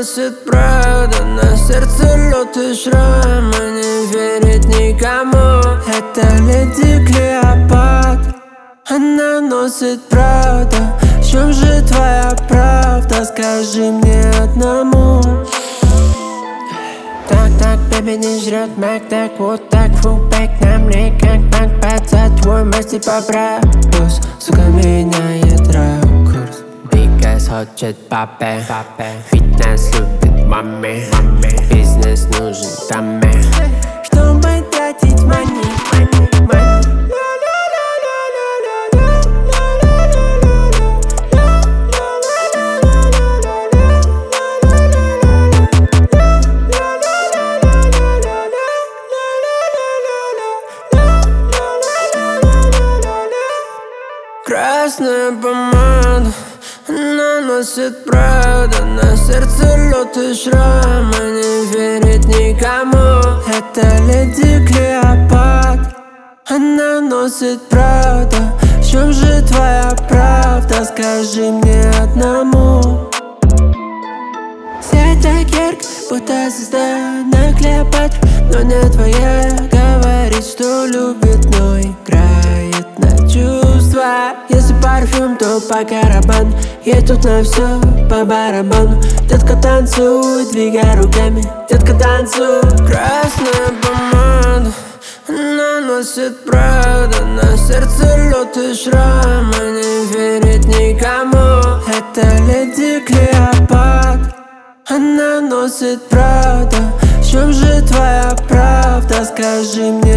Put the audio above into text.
носит правда, на сердце лед и шрамы, не верит никому. Это леди Клеопатра, она носит правду. В чем же твоя правда, скажи мне одному. Так, бэби не жрет мак, так вот так, фулбэк на мне как банк. Пацан твой мастер по братус, сука меняет ракурс. Биг-эс хочет папе, фитнес любит маме, бизнес нужен даме, чтобы тратить money. Красная помада, она носит правду, на сердце лед и шрамы, не верит никому. Это леди Клеопатра, она носит правду. В чем же твоя правда, скажи мне одному. Вся эта кирка, будто звезда на Клеопатру, но не твоя. Говорит, что любит, но играет на чувства. Если парфюм, то по карабану, ей тут на все по барабану. Детка танцуй, двигай руками, детка танцуй. Красная помада, она носит правду, на сердце лед и шрамы, не верит никому. Это леди Клеопатра, она носит правду. В чем же твоя правда, скажи мне